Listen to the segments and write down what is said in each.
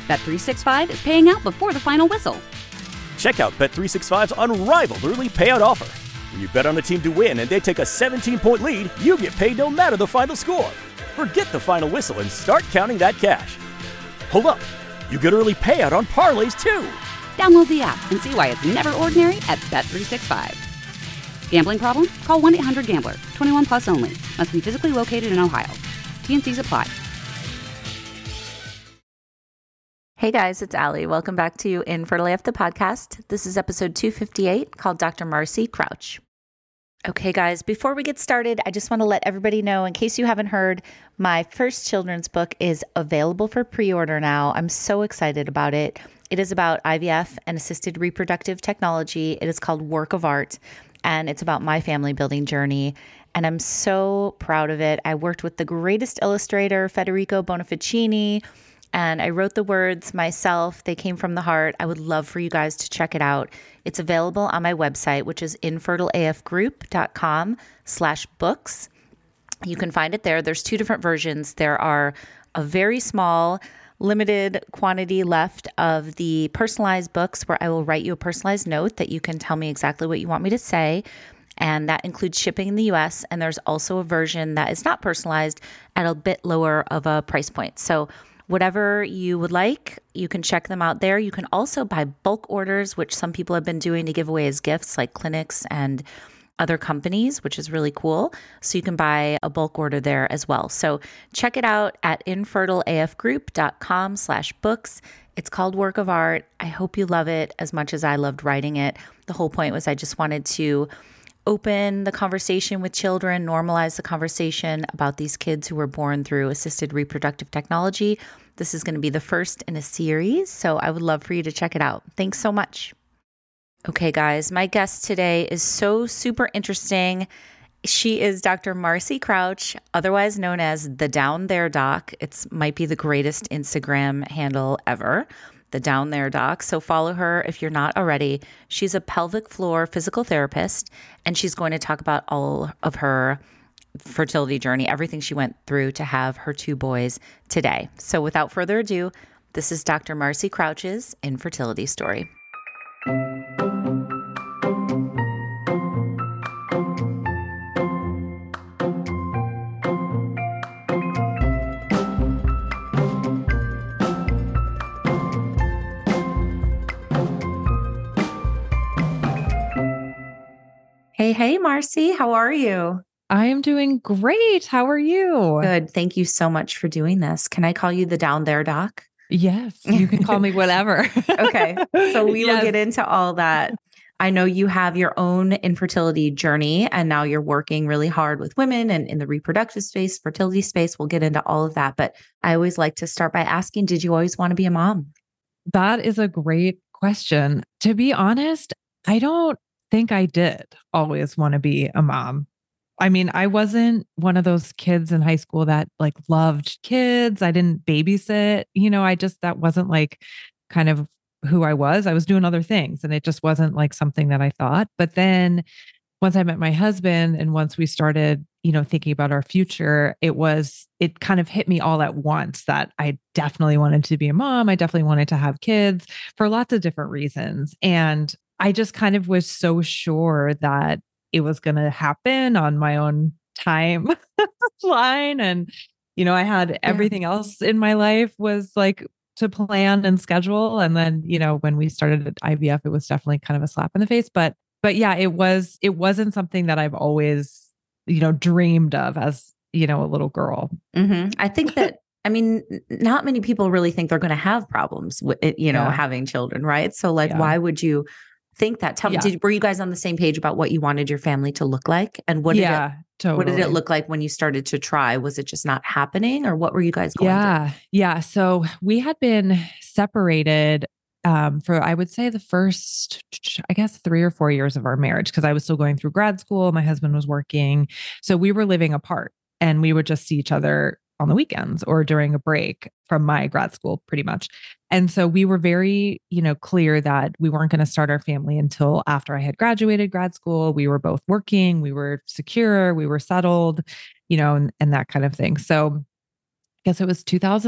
Bet365 is paying out before the final whistle. Check out Bet365's unrivaled early payout offer. When you bet on a team to win and they take a 17-point lead, you get paid no matter the final score. Forget the final whistle and start counting that cash. Hold up. You get early payout on parlays, too. Download the app and see why it's never ordinary at Bet365. Gambling problem? Call 1-800-GAMBLER. 21 plus only. Must be physically located in Ohio. T&Cs apply. Hey guys, it's Allie. Welcome back to Infertile AF, the podcast. This is episode 258 called Dr. Marcy Crouch. Okay guys, before we get started, I just want to let everybody know, in case you haven't heard, my first children's book is available for pre-order now. I'm so excited about it. It is about IVF and assisted reproductive technology. It is called Work of Art, and it's about my family building journey. And I'm so proud of it. I worked with the greatest illustrator, Federico Bonificini, and I wrote the words myself. They came from the heart. I would love for you guys to check it out. It's available on my website, which is infertileafgroup.com/books. You can find it there. There's two different versions. There are a very small, limited quantity left of the personalized books where I will write you a personalized note that you can tell me exactly what you want me to say. And that includes shipping in the US. And there's also a version that is not personalized at a bit lower of a price point. So whatever you would like, you can check them out there. You can also buy bulk orders, which some people have been doing to give away as gifts, like clinics and other companies, which is really cool. So you can buy a bulk order there as well. So check it out at infertileafgroup.com/books. It's called Work of Art. I hope you love it as much as I loved writing it. The whole point was I just wanted to open the conversation with children, normalize the conversation about these kids who were born through assisted reproductive technology. This is going to be the first in a series, so I would love for you to check it out. Thanks so much. Okay, guys, my guest today is so super interesting. She is Dr. Marcy Crouch, otherwise known as the Down There Doc. It might be the greatest Instagram handle ever, the Down There Doc. So follow her if you're not already. She's a pelvic floor physical therapist, and she's going to talk about all of her fertility journey, everything she went through to have her two boys today. So without further ado, this is Dr. Marcy Crouch's infertility story. Hey, Marcy, how are you? I am doing great. How are you? Good. Thank you so much for doing this. Can I call you the Down There Doc? Yes, you can call me whatever. Okay. So we will get into all that. I know you have your own infertility journey, and now you're working really hard with women and in the reproductive space, fertility space. We'll get into all of that. But I always like to start by asking, did you always want to be a mom? That is a great question. To be honest, I don't think I did always want to be a mom. I mean, I wasn't one of those kids in high school that like loved kids. I didn't babysit, that wasn't like kind of who I was. I was doing other things, and it just wasn't like something that I thought. But then once I met my husband and once we started, thinking about our future, it kind of hit me all at once that I definitely wanted to be a mom. I definitely wanted to have kids for lots of different reasons. And I just kind of was so sure that it was going to happen on my own timeline. And, I had everything else in my life was like to plan and schedule. And then, when we started at IVF, it was definitely kind of a slap in the face. But yeah, it wasn't something that I've always, dreamed of as, a little girl. Mm-hmm. I think that, not many people really think they're going to have problems with it, having children, right? So why would you think that? Tell me, were you guys on the same page about what you wanted your family to look like? And what did it look like when you started to try? Was it just not happening, or what were you guys going through? Yeah. So we had been separated for, I would say, the first, 3 or 4 years of our marriage, because I was still going through grad school. My husband was working. So we were living apart, and we would just see each other on the weekends or during a break from my grad school, pretty much. And so we were very, clear that we weren't going to start our family until after I had graduated grad school. We were both working, we were secure, we were settled, and that kind of thing. So guess it was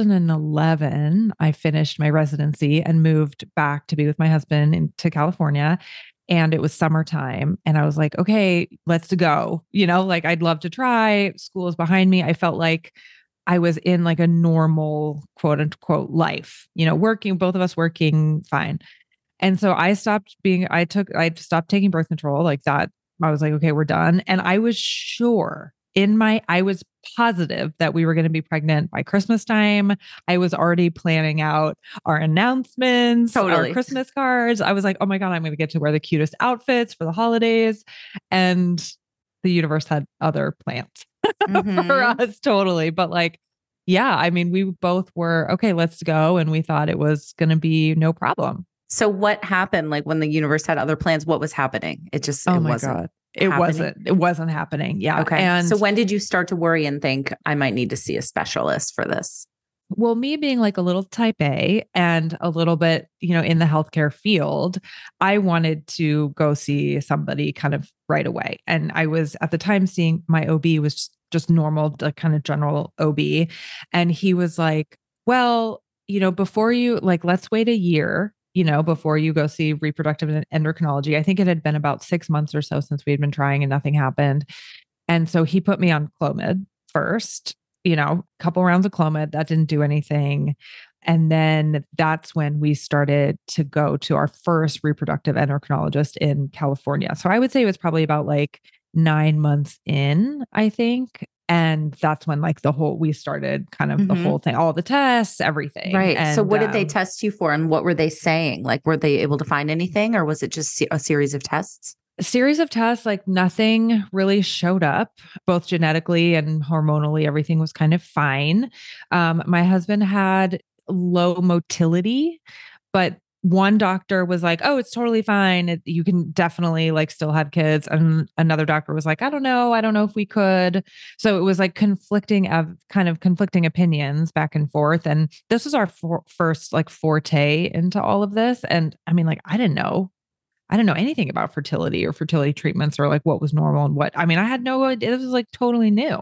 2011. I finished my residency and moved back to be with my husband into California. And it was summertime. And I was like, okay, let's go. Like I'd love to try. School is behind me. I felt like I was in like a normal quote unquote life, working, both of us working fine. And so I stopped taking birth control like that. I was like, okay, we're done. And I was sure I was positive that we were going to be pregnant by Christmas time. I was already planning out our announcements, our Christmas cards. I was like, oh my God, I'm going to get to wear the cutest outfits for the holidays. And the universe had other plans for us totally. But like, yeah, I mean, we both were, okay, let's go. And we thought it was going to be no problem. So what happened? Like when the universe had other plans, what was happening? It wasn't happening. Yeah. Okay. And so when did you start to worry and think I might need to see a specialist for this? Well, me being like a little type A and a little bit, in the healthcare field, I wanted to go see somebody kind of right away. And I was at the time seeing my OB was just normal, kind of general OB. And he was like, well, before you let's wait a year, before you go see reproductive endocrinology. I think it had been about 6 months or so since we had been trying and nothing happened. And so he put me on Clomid first, a couple rounds of Clomid that didn't do anything. And then that's when we started to go to our first reproductive endocrinologist in California. So I would say it was probably about 9 months in, I think. And that's when we started kind of the whole thing, all the tests, everything. Right. And, so what did they test you for and what were they saying? Like, were they able to find anything or was it just a series of tests? A series of tests, nothing really showed up, both genetically and hormonally. Everything was kind of fine. My husband had low motility, but one doctor was like, oh, it's totally fine. You can definitely still have kids. And another doctor was like, I don't know if we could. So it was conflicting opinions back and forth. And this was our first forte into all of this. And I mean, I didn't know anything about fertility or fertility treatments or what was normal and what, I mean, I had no idea. This was totally new.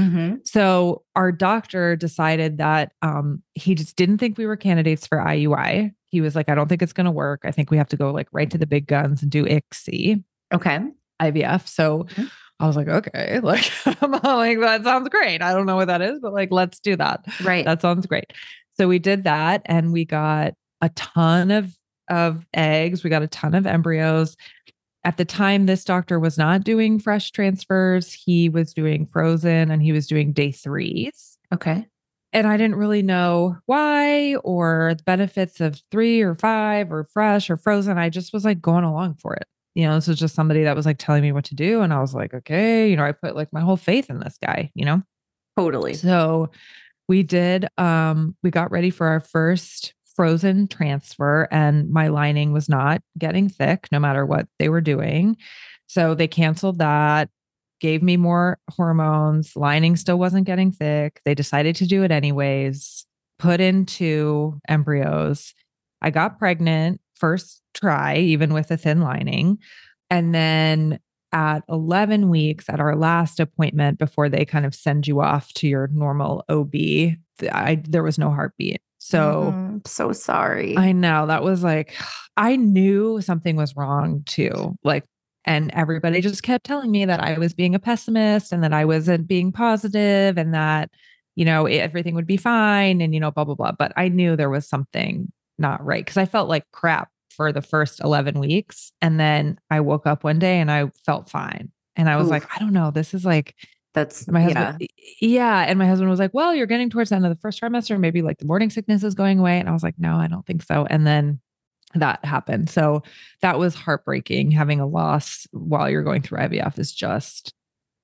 So our doctor decided that he just didn't think we were candidates for IUI. He was like, I don't think it's going to work. I think we have to go right to the big guns and do ICSI. Okay. IVF. So I was like, okay, I'm like, that sounds great. I don't know what that is, but let's do that. Right. That sounds great. So we did that and we got a ton of eggs. We got a ton of embryos. At the time, this doctor was not doing fresh transfers. He was doing frozen and he was doing day 3s. Okay. And I didn't really know why or the benefits of 3 or 5 or fresh or frozen. I just was going along for it. This was just somebody that was telling me what to do. And I was like, okay, I put my whole faith in this guy, Totally. So we did, we got ready for our first frozen transfer and my lining was not getting thick no matter what they were doing. So they canceled that, gave me more hormones. Lining still wasn't getting thick. They decided to do it anyways, put in 2 embryos. I got pregnant first try, even with a thin lining. And then at 11 weeks at our last appointment before they kind of send you off to your normal OB, there was no heartbeat. So I'm so sorry. I know that was I knew something was wrong too. And everybody just kept telling me that I was being a pessimist and that I wasn't being positive and that, everything would be fine and, blah, blah, blah. But I knew there was something not right because I felt like crap for the first 11 weeks. And then I woke up one day and I felt fine. And I was like, I don't know. This is that's my husband. Yeah. And my husband was like, well, you're getting towards the end of the first trimester. Maybe the morning sickness is going away. And I was like, no, I don't think so. And then that happened. So that was heartbreaking. Having a loss while you're going through IVF is just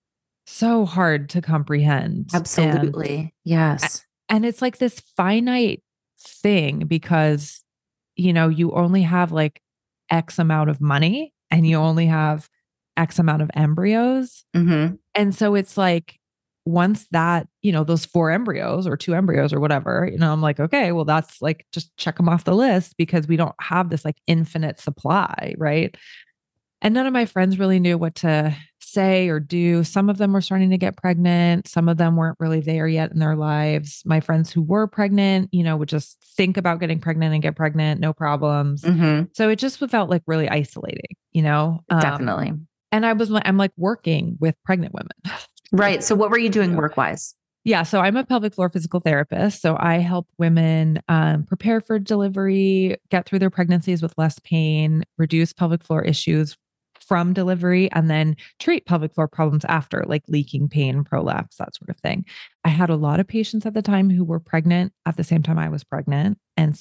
so hard to comprehend. Absolutely. Yes. And it's this finite thing because, you only have X amount of money and you only have X amount of embryos. And so it's once that, those 4 embryos or 2 embryos or whatever, I'm like, okay, well, that's just check them off the list because we don't have this infinite supply. Right. And none of my friends really knew what to say or do. Some of them were starting to get pregnant. Some of them weren't really there yet in their lives. My friends who were pregnant, would just think about getting pregnant and get pregnant, no problems. So it just felt like really isolating, Definitely. And I'm like working with pregnant women. Right. So what were you doing work-wise? Yeah. So I'm a pelvic floor physical therapist. So I help women prepare for delivery, get through their pregnancies with less pain, reduce pelvic floor issues from delivery, and then treat pelvic floor problems after, like leaking pain, prolapse, that sort of thing. I had a lot of patients at the time who were pregnant at the same time I was pregnant. And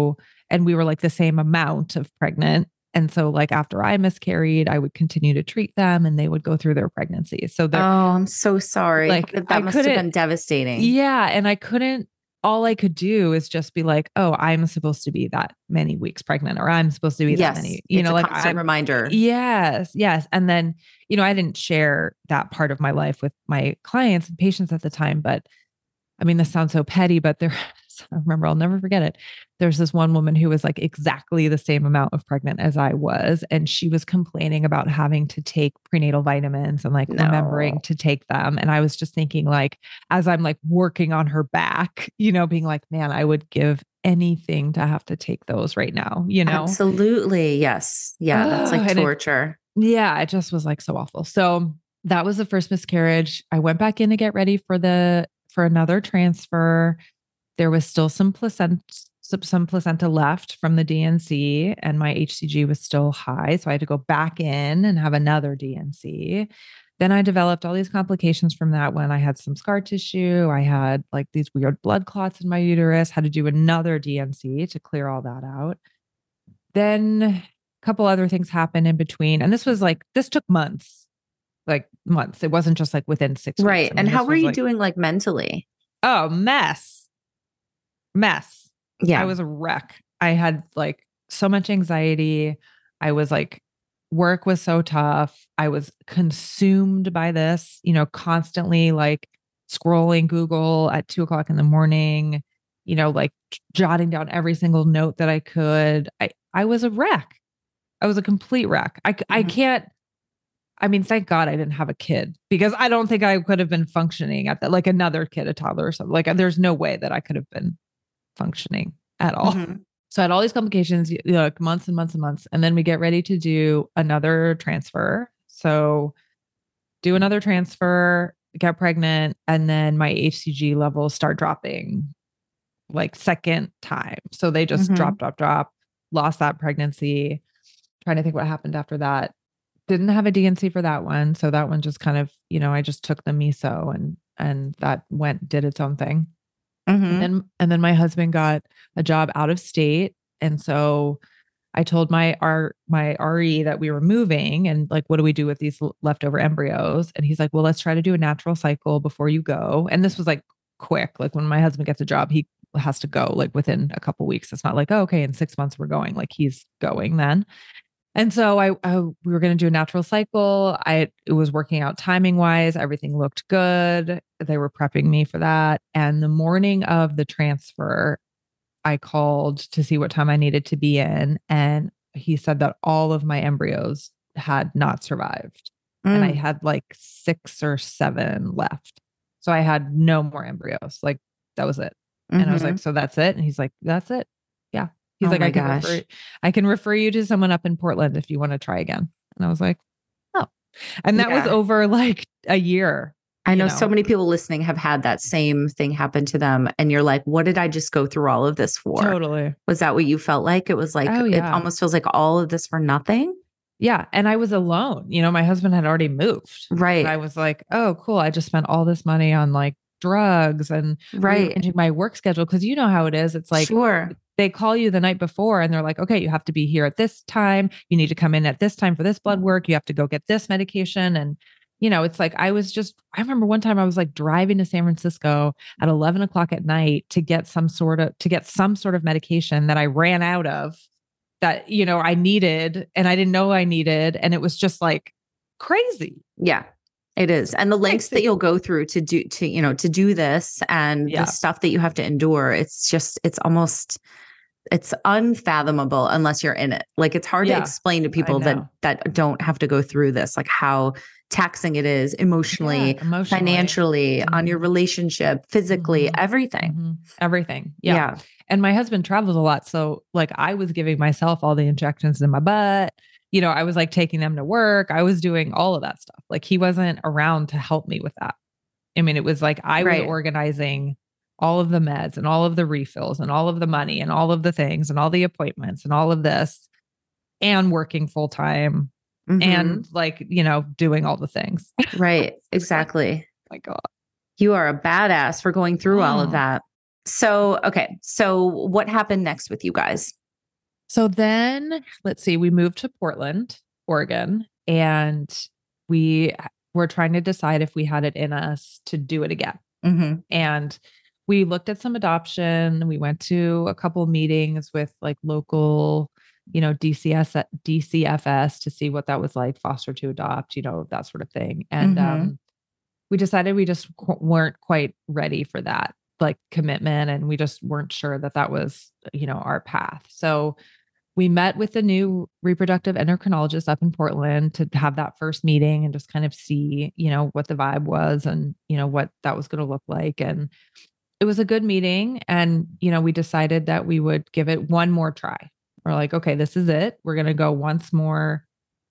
we were like the same amount of pregnant. And so like after I miscarried, I would continue to treat them and they would go through their pregnancy. So I'm so sorry. Like that must have been devastating. Yeah. And all I could do is just be like, oh, I'm supposed to be that many weeks pregnant, or I'm supposed to be that many, it's a constant reminder. Yes. Yes. And then, I didn't share that part of my life with my clients and patients at the time, but I mean, this sounds so petty, but I remember, I'll never forget it. There's this one woman who was like exactly the same amount of pregnant as I was. And she was complaining about having to take prenatal vitamins and like remembering to take them. And I was just thinking like, as I'm like working on her back, being like, man, I would give anything to have to take those right now, Absolutely. Yes. Yeah. That's like torture. It just was like so awful. So that was the first miscarriage. I went back in to get ready for another transfer. There was still some placenta left from the DNC, and my HCG was still high. So I had to go back in and have another DNC. Then I developed all these complications from that when I had some scar tissue. I had like these weird blood clots in my uterus, had to do another DNC to clear all that out. Then a couple other things happened in between. And this took months. It wasn't just like within 6 weeks. Right. And how were you doing like mentally? Oh, mess. Yeah. I was a wreck. I had like so much anxiety. I was like, work was so tough. I was consumed by this, constantly like scrolling Google at 2:00 in the morning, like jotting down every single note that I could. I was a wreck. I was a complete wreck. I can't. I mean, thank God I didn't have a kid, because I don't think I could have been functioning at that, like another kid, a toddler or something. Like there's no way that I could have been functioning at all. So I had all these complications, like months and months and months. And then we get ready to do another transfer. So do another transfer, get pregnant, and then my HCG levels start dropping like second time. So they just drop, lost that pregnancy. Trying to think what happened after that. Didn't have a DNC for that one. So that one just kind of, I just took the meso and that did its own thing. And then my husband got a job out of state. And so I told my RE that we were moving and like, what do we do with these leftover embryos? And he's like, well, let's try to do a natural cycle before you go. And this was like quick. Like when my husband gets a job, he has to go like within a couple weeks. It's not like, oh, okay, in 6 months we're going, like he's going then. And so we were going to do a natural cycle. It was working out timing wise. Everything looked good. They were prepping me for that. And the morning of the transfer, I called to see what time I needed to be in. And he said that all of my embryos had not survived. And I had like 6 or 7 left. So I had no more embryos. Like that was it. And I was like, so that's it? And he's like, that's it. Yeah. He's like, I can refer you to someone up in Portland if you want to try again. And I was like, oh, and that was over like a year. I know so many people listening have had that same thing happen to them. And you're like, what did I just go through all of this for? Totally. Was that what you felt like? It was like, It almost feels like all of this for nothing. Yeah. And I was alone. My husband had already moved. Right. And I was like, oh, cool. I just spent all this money on like drugs and into my work schedule. Cause you know how it is. It's like, they call you the night before and they're like, okay, you have to be here at this time. You need to come in at this time for this blood work. You have to go get this medication. And, it's like, I remember one time I was like driving to San Francisco at 11 o'clock at night to get some sort of medication that I ran out of that, I needed and I didn't know I needed. And it was just like crazy. Yeah. It is. And the lengths that you'll go through to do this and the stuff that you have to endure, it's unfathomable unless you're in it. Like it's hard to explain to people that don't have to go through this, like how taxing it is emotionally, financially, on your relationship, physically, everything. Everything. Yeah. And my husband travels a lot. So like I was giving myself all the injections in my butt. You know, I was like taking them to work. I was doing all of that stuff. Like he wasn't around to help me with that. I mean, it was like I was organizing all of the meds and all of the refills and all of the money and all of the things and all the appointments and all of this and working full time and like, you know, doing all the things. Right. Exactly. My God. You are a badass for going through all of that. So, okay. So what happened next with you guys? So then let's see, we moved to Portland, Oregon, and we were trying to decide if we had it in us to do it again. And we looked at some adoption. We went to a couple of meetings with like local, you know, DCFS to see what that was like, foster to adopt, you know, that sort of thing. And we decided we just weren't quite ready for that like commitment. And we just weren't sure that that was, you know, our path. So we met with the new reproductive endocrinologist up in Portland to have that first meeting and just kind of see, you know, what the vibe was and, you know, what that was going to look like. And it was a good meeting. And, you know, we decided that we would give it one more try. We're like, okay, this is it. We're going to go once more.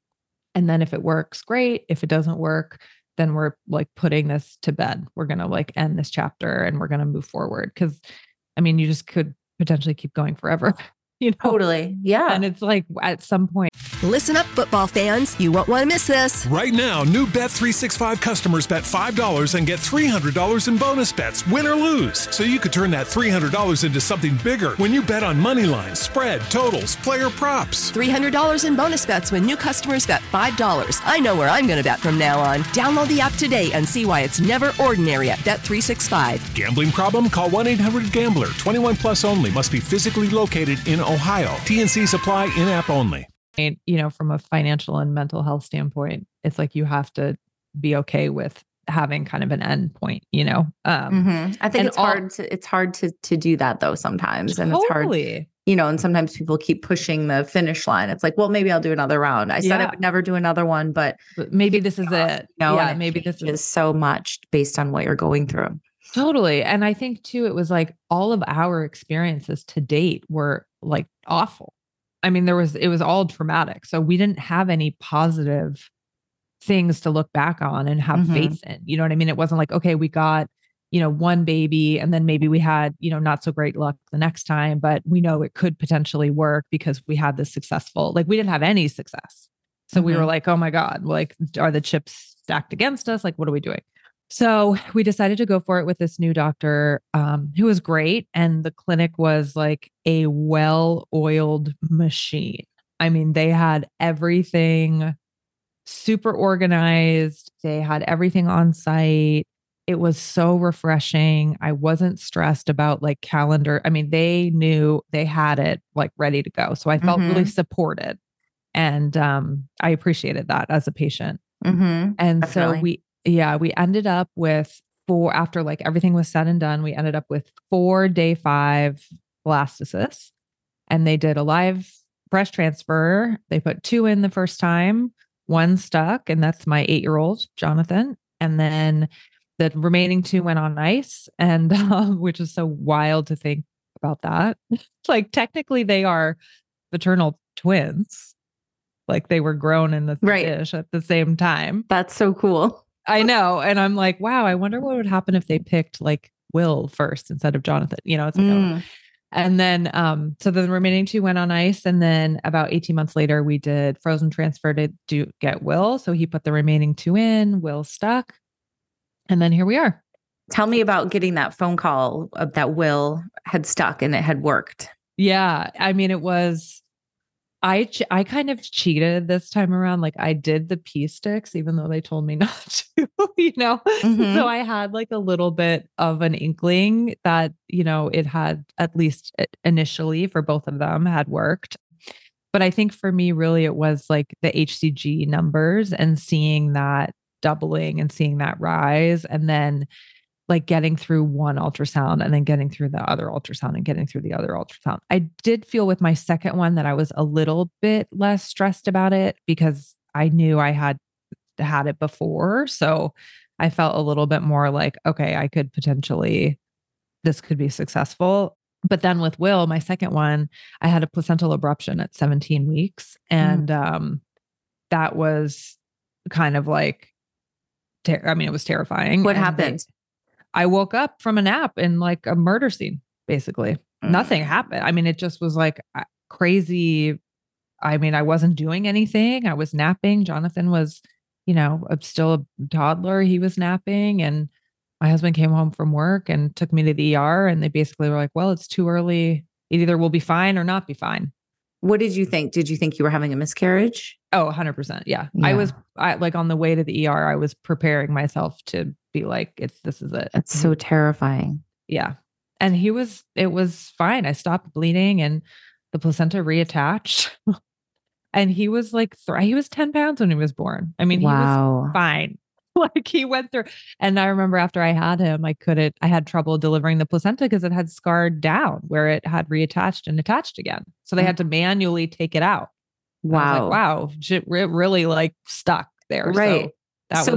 And then if it works, great. If it doesn't work, then we're like putting this to bed. We're going to like end this chapter and we're going to move forward. Cause I mean, you just could potentially keep going forever. You know? Totally. Yeah. And it's like at some point. Listen up, football fans. You won't want to miss this. Right now, new Bet365 customers bet $5 and get $300 in bonus bets, win or lose. So you could turn that $300 into something bigger when you bet on money lines, spread, totals, player props. $300 in bonus bets when new customers bet $5. I know where I'm going to bet from now on. Download the app today and see why it's never ordinary at Bet365. Gambling problem? Call 1-800-GAMBLER. 21 plus only. Must be physically located in Ohio. TNCs apply in-app only. You know, from a financial and mental health standpoint, it's like you have to be okay with having kind of an end point, you know? I think it's hard to do that though sometimes. And it's hard, you know, and sometimes people keep pushing the finish line. It's like, well, maybe I'll do another round. I said I would never do another one, but maybe this is it. You know, yeah, maybe this is so much based on what you're going through. Totally. And I think too, it was like all of our experiences to date were like awful. I mean, it was all traumatic. So we didn't have any positive things to look back on and have faith in, you know what I mean? It wasn't like, okay, we got, you know, one baby and then maybe we had, you know, not so great luck the next time, but we know it could potentially work because we had this successful, like we didn't have any success. So we were like, oh my God, like, are the chips stacked against us? Like, what are we doing? So we decided to go for it with this new doctor who was great. And the clinic was like a well-oiled machine. I mean, they had everything super organized. They had everything on site. It was so refreshing. I wasn't stressed about like calendar. I mean, they knew they had it like ready to go. So I felt really supported. And I appreciated that as a patient. And Definitely. so we ended up with after like everything was said and done, we ended up with 4 day 5 blastocysts, and they did a live breast transfer. They put 2 in the first time, 1 stuck, and that's my 8-year-old Jonathan. And then the remaining 2 went on ice, and which is so wild to think about that. Like technically they are fraternal twins. Like they were grown in the dish at the same time. That's so cool. I know. And I'm like, wow, I wonder what would happen if they picked like Will first instead of Jonathan, you know, it's like, oh. And then, so the remaining 2 went on ice. And then about 18 months later, we did frozen transfer to get Will. So he put the remaining 2 in, Will stuck. And then here we are. Tell me about getting that phone call that Will had stuck and it had worked. Yeah. I mean, it was, I kind of cheated this time around. Like I did the pee sticks, even though they told me not to, you know? So I had like a little bit of an inkling that, you know, it had, at least initially for both of them, had worked. But I think for me, really, it was like the HCG numbers and seeing that doubling and seeing that rise. And then like getting through one ultrasound and then getting through the other ultrasound and getting through the other ultrasound. I did feel with my second one that I was a little bit less stressed about it because I knew I had had it before. So I felt a little bit more like, okay, I could potentially, this could be successful. But then with Will, my second one, I had a placental abruption at 17 weeks. And that was kind of like, it was terrifying. What And happened? I woke up from a nap in like a murder scene, basically. Nothing happened. I mean, it just was like crazy. I mean, I wasn't doing anything. I was napping. Jonathan was, still a toddler. He was napping. And my husband came home from work and took me to the ER. And they basically were like, well, it's too early. It either will be fine or not be fine. What did you think? Did you think you were having a miscarriage? Oh, 100%. Yeah. Yeah. I like on the way to the ER, I was preparing myself to be like, this is it. That's so terrifying. Yeah. And it was fine. I stopped bleeding and the placenta reattached. And he was like, he was 10 pounds when he was born. I mean, he was fine. Like he went through, and I remember after I had him, I had trouble delivering the placenta because it had scarred down where it had reattached and attached again. So they had to manually take it out. Wow. Wow. It really like stuck there. Right. So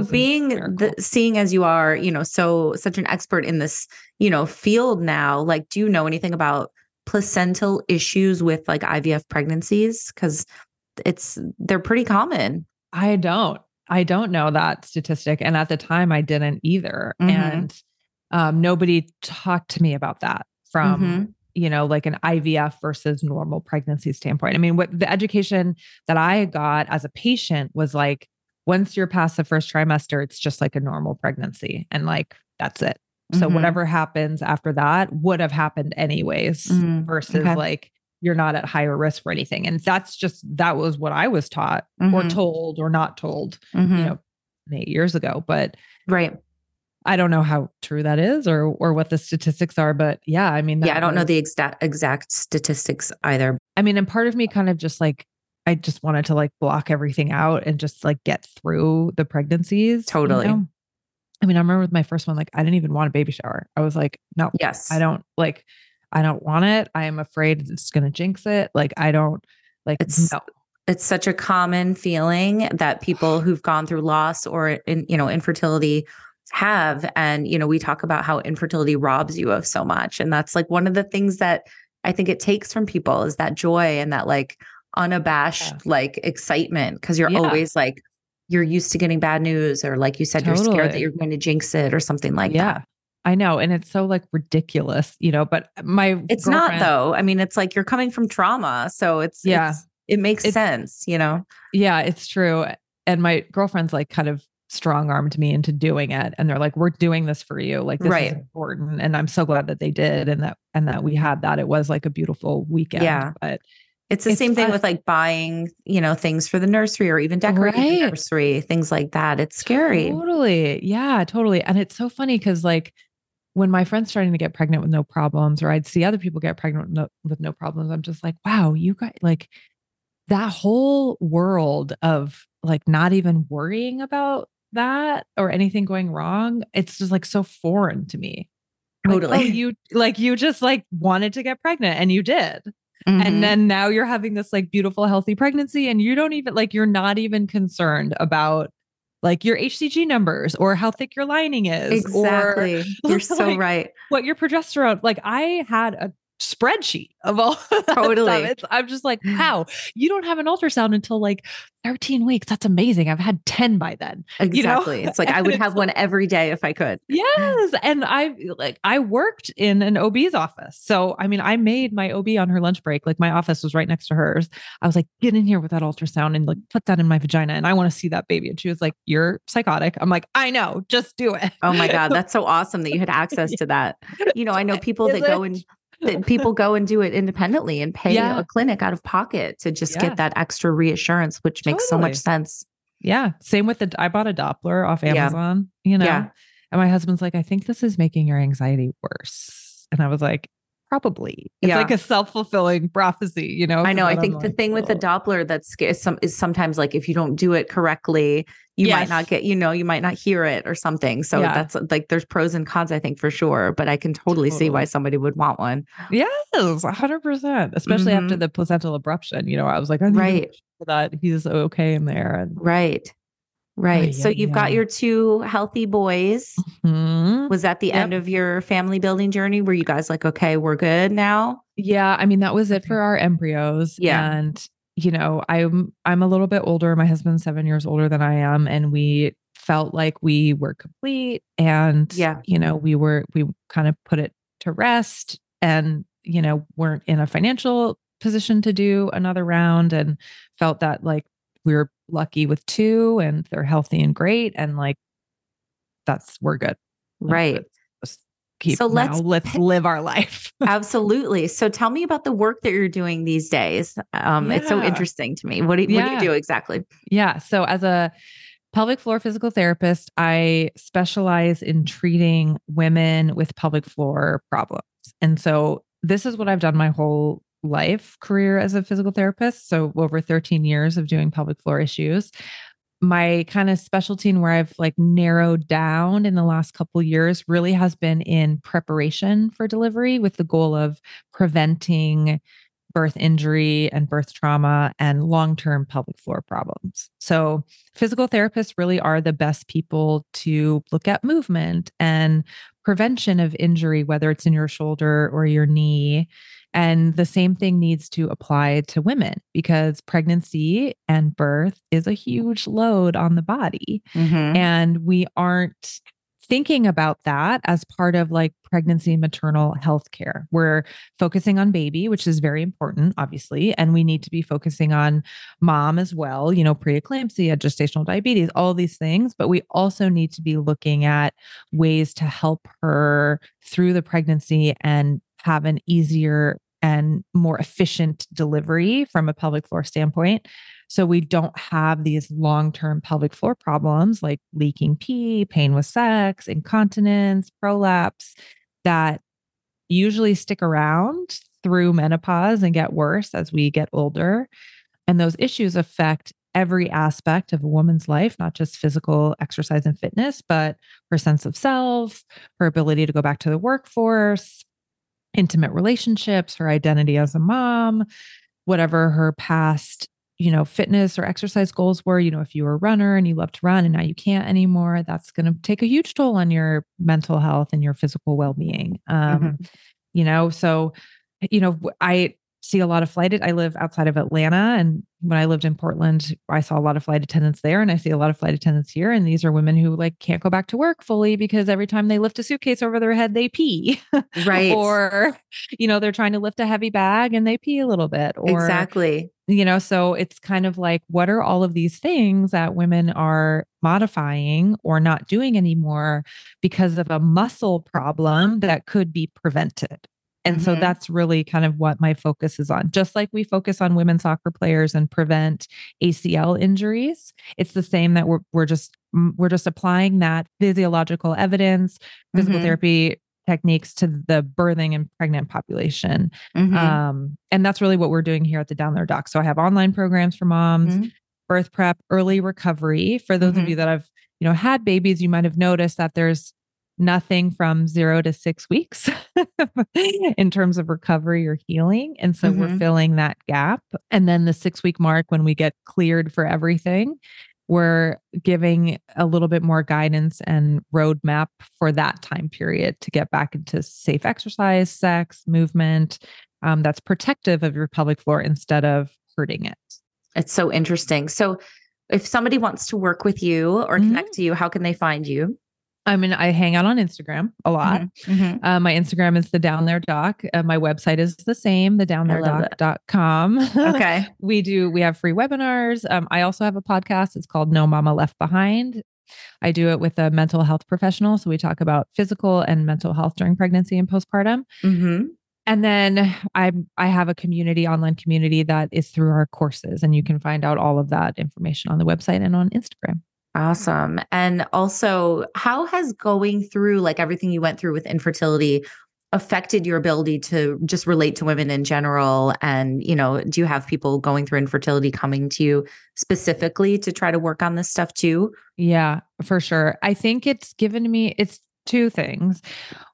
seeing as you are, such an expert in this, field now, like, do you know anything about placental issues with like IVF pregnancies? Because they're pretty common. I don't know that statistic. And at the time I didn't either. And nobody talked to me about that from, like an IVF versus normal pregnancy standpoint. I mean, what the education that I got as a patient was like, once you're past the first trimester, it's just like a normal pregnancy. And like, that's it. So whatever happens after that would have happened anyways versus like, you're not at higher risk for anything. And that was what I was taught or told or not told, 8 years ago. But right. I don't know how true that is or what the statistics are, but yeah, I mean, I don't know the exact statistics either. I mean, and part of me kind of just like, I just wanted to like block everything out and just like get through the pregnancies. Totally. I mean, I remember with my first one, like I didn't even want a baby shower. I was like, no, I don't want it. I am afraid it's going to jinx it. Like, I don't like, no. It's such a common feeling that people who've gone through loss or infertility have. And, we talk about how infertility robs you of so much. And that's like one of the things that I think it takes from people is that joy and that like unabashed, like excitement. Cause you're always like, you're used to getting bad news or like you said, you're scared that you're going to jinx it or something like that. I know. And it's so like ridiculous, but it's not though. I mean, it's like you're coming from trauma. So it makes sense, Yeah, it's true. And my girlfriends like kind of strong armed me into doing it. And they're like, we're doing this for you. Like this is important. And I'm so glad that they did. And that we had that. It was like a beautiful weekend. Yeah. But it's the same thing with like buying, things for the nursery or even decorating the nursery, things like that. It's scary. Totally. Yeah, totally. And it's so funny because like when my friends starting to get pregnant with no problems, or I'd see other people get pregnant with no problems, I'm just like, wow, you guys, like that whole world of like not even worrying about that or anything going wrong. It's just like so foreign to me. Totally. Like, you just like wanted to get pregnant and you did. And then now you're having this like beautiful, healthy pregnancy and you don't even like, you're not even concerned about like your HCG numbers or how thick your lining is. Exactly. Or, you're so right. What your progesterone, like I had a spreadsheet of all that stuff. I'm just like, wow, you don't have an ultrasound until like 13 weeks. That's amazing. I've had 10 by then. Exactly. It's like, I would have one every day if I could. Yes. And I worked in an OB's office. So, I mean, I made my OB on her lunch break. Like my office was right next to hers. I was like, get in here with that ultrasound and like put that in my vagina. And I want to see that baby. And she was like, you're psychotic. I'm like, I know, just do it. Oh my God. That's so awesome that you had access to that. I know people people go and do it independently and pay a clinic out of pocket to just get that extra reassurance, which makes so much sense. Yeah. Same with I bought a Doppler off Amazon, and my husband's like, I think this is making your anxiety worse. And I was like, probably. It's like a self-fulfilling prophecy, I know. I think the thing with the Doppler that's is sometimes like, if you don't do it correctly, you might not get, you might not hear it or something. So that's like, there's pros and cons, I think, for sure. But I can totally see why somebody would want one. Yes, 100%. Especially after the placental abruption. I was like, I need to make sure that he's okay in there. And right. Right. So Yeah, you've got yeah. your two healthy boys. Mhm. Was that the end of your family building journey? Were you guys like, okay, we're good now? Yeah, I mean, that was it Okay. for our embryos. Yeah. And, I'm a little bit older. My husband's 7 years older than I am. And we felt like we were complete. And, Yeah. we kind of put it to rest and, weren't in a financial position to do another round and felt that like we were lucky with two and they're healthy and great. And like, we're good. Like, Right. let's So let's live our life. absolutely. So tell me about the work that you're doing these days. It's so Yeah. interesting to me. What do you do exactly? Yeah. So as a pelvic floor physical therapist, I specialize in treating women with pelvic floor problems. And so this is what I've done my whole life career as a physical therapist. So over 13 years of doing pelvic floor issues. My kind of specialty and where I've like narrowed down in the last couple of years really has been in preparation for delivery with the goal of preventing birth injury and birth trauma and long-term pelvic floor problems. So physical therapists really are the best people to look at movement and prevention of injury, whether it's in your shoulder or your knee. And the same thing needs to apply to women because pregnancy and birth is a huge load on the body. Mm-hmm. And we aren't thinking about that as part of like pregnancy maternal health care. We're focusing on baby, which is very important, obviously. And we need to be focusing on mom as well, preeclampsia, gestational diabetes, all these things. But we also need to be looking at ways to help her through the pregnancy and have an easier and more efficient delivery from a pelvic floor standpoint. So we don't have these long-term pelvic floor problems like leaking pee, pain with sex, incontinence, prolapse that usually stick around through menopause and get worse as we get older. And those issues affect every aspect of a woman's life, not just physical exercise and fitness, but her sense of self, her ability to go back to the workforce, intimate relationships, her identity as a mom, whatever her past, fitness or exercise goals were. If you were a runner and you love to run and now you can't anymore, that's going to take a huge toll on your mental health and your physical well-being. So, I see a lot of I live outside of Atlanta. And when I lived in Portland, I saw a lot of flight attendants there and I see a lot of flight attendants here. And these are women who like can't go back to work fully because every time they lift a suitcase over their head, they pee. Right. Or, they're trying to lift a heavy bag and they pee a little bit. Or, exactly. So it's kind of like, what are all of these things that women are modifying or not doing anymore because of a muscle problem that could be prevented? And so that's really kind of what my focus is on. Just like we focus on women soccer players and prevent ACL injuries, it's the same that we're just applying that physiological evidence, physical therapy techniques to the birthing and pregnant population. And that's really what we're doing here at the Down There Doc. So I have online programs for moms, birth prep, early recovery. For those of you that have, had babies, you might have noticed that there's nothing from 0 to 6 weeks in terms of recovery or healing. And so we're filling that gap. And then the 6-week mark, when we get cleared for everything, we're giving a little bit more guidance and roadmap for that time period to get back into safe exercise, sex, movement, that's protective of your pelvic floor instead of hurting it. It's so interesting. So if somebody wants to work with you or connect to you, how can they find you? I hang out on Instagram a lot. My Instagram is the Down There Doc. My website is the same, thedowntheredoc.com. Okay. We have free webinars. I also have a podcast. It's called No Mama Left Behind. I do it with a mental health professional. So we talk about physical and mental health during pregnancy and postpartum. And then I have a online community that is through our courses, and you can find out all of that information on the website and on Instagram. Awesome. And also, how has going through like everything you went through with infertility affected your ability to just relate to women in general? And, do you have people going through infertility coming to you specifically to try to work on this stuff too? Yeah, for sure. I think it's given me, it's two things.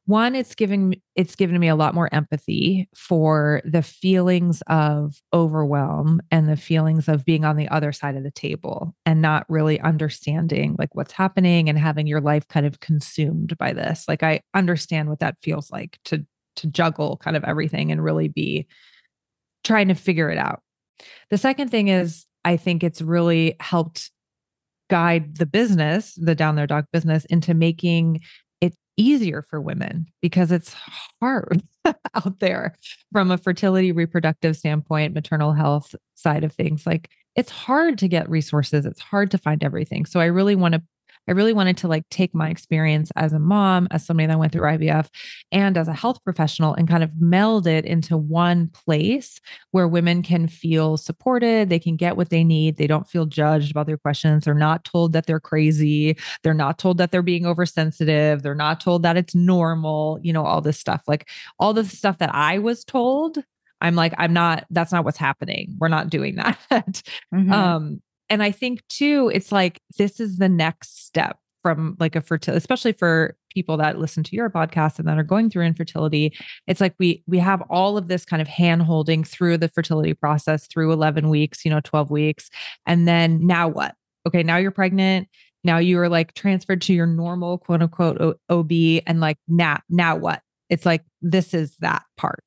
One, it's given me a lot more empathy for the feelings of overwhelm and the feelings of being on the other side of the table and not really understanding like what's happening and having your life kind of consumed by this. Like I understand what that feels like to juggle kind of everything and really be trying to figure it out. The second thing is I think it's really helped guide the business, the Down There Doc business, into making it easier for women because it's hard out there from a fertility, reproductive standpoint, maternal health side of things. Like it's hard to get resources. It's hard to find everything. So I really wanted to like take my experience as a mom, as somebody that went through IVF and as a health professional and kind of meld it into one place where women can feel supported. They can get what they need. They don't feel judged about their questions. They're not told that they're crazy. They're not told that they're being oversensitive. They're not told that it's normal, all this stuff, like all the stuff that I was told. I'm like, that's not what's happening. We're not doing that. Mm-hmm. And I think too, it's like, this is the next step from like a fertility, especially for people that listen to your podcast and that are going through infertility. It's like, we have all of this kind of hand holding through the fertility process through 11 weeks, 12 weeks. And then now what? Okay. Now you're pregnant. Now you are like transferred to your normal quote unquote OB. And like, now what? It's like, this is that part.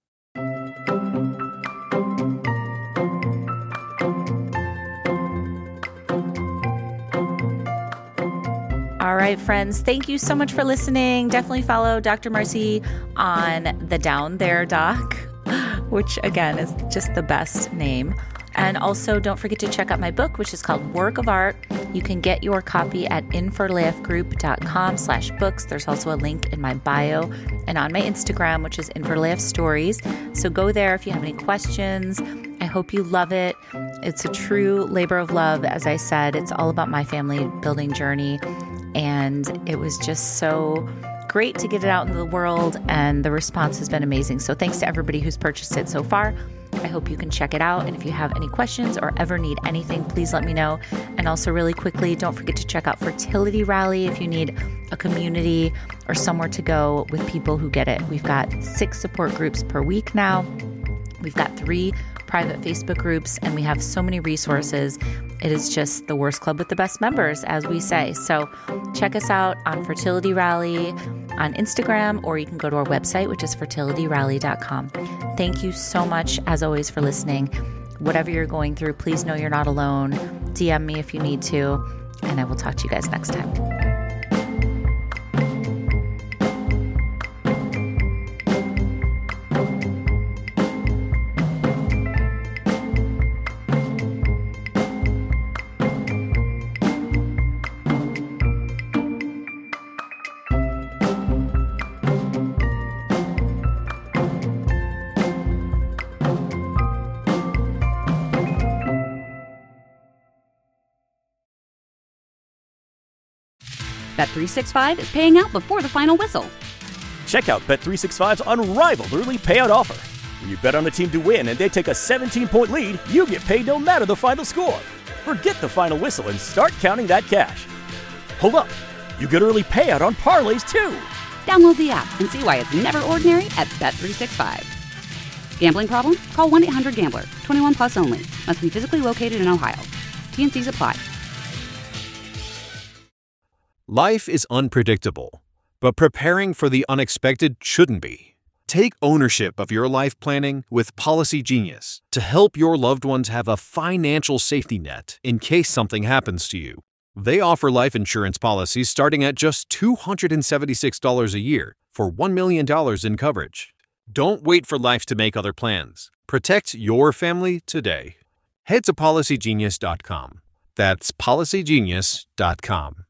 All right, friends, thank you so much for listening. Definitely follow Dr. Marcy on the Down There Doc, which again is just the best name. And also don't forget to check out my book, which is called Work of Art. You can get your copy at infertilifegroup.com/books. There's also a link in my bio and on my Instagram, which is Infertilif Stories. So go there if you have any questions. I hope you love it. It's a true labor of love. As I said, it's all about my family building journey. And it was just so great to get it out into the world, and the response has been amazing. So thanks to everybody who's purchased it so far. I hope you can check it out. And if you have any questions or ever need anything, please let me know. And also really quickly, don't forget to check out Fertility Rally if you need a community or somewhere to go with people who get it. We've got 6 support groups per week now. We've got 3 private Facebook groups, and we have so many resources. It is just the worst club with the best members, as we say. So check us out on Fertility Rally on Instagram, or you can go to our website, which is fertilityrally.com. Thank you so much, as always, for listening. Whatever you're going through, please know you're not alone. DM me if you need to, and I will talk to you guys next time. Bet365 is paying out before the final whistle. Check out Bet365's unrivaled early payout offer. When you bet on a team to win and they take a 17-point lead, you get paid no matter the final score. Forget the final whistle and start counting that cash. Hold up, you get early payout on parlays too. Download the app and see why it's never ordinary at Bet365. Gambling problem? Call 1-800-GAMBLER. 21 plus only. Must be physically located in Ohio. T&Cs apply. Life is unpredictable, but preparing for the unexpected shouldn't be. Take ownership of your life planning with Policy Genius to help your loved ones have a financial safety net in case something happens to you. They offer life insurance policies starting at just $276 a year for $1 million in coverage. Don't wait for life to make other plans. Protect your family today. Head to PolicyGenius.com. That's PolicyGenius.com.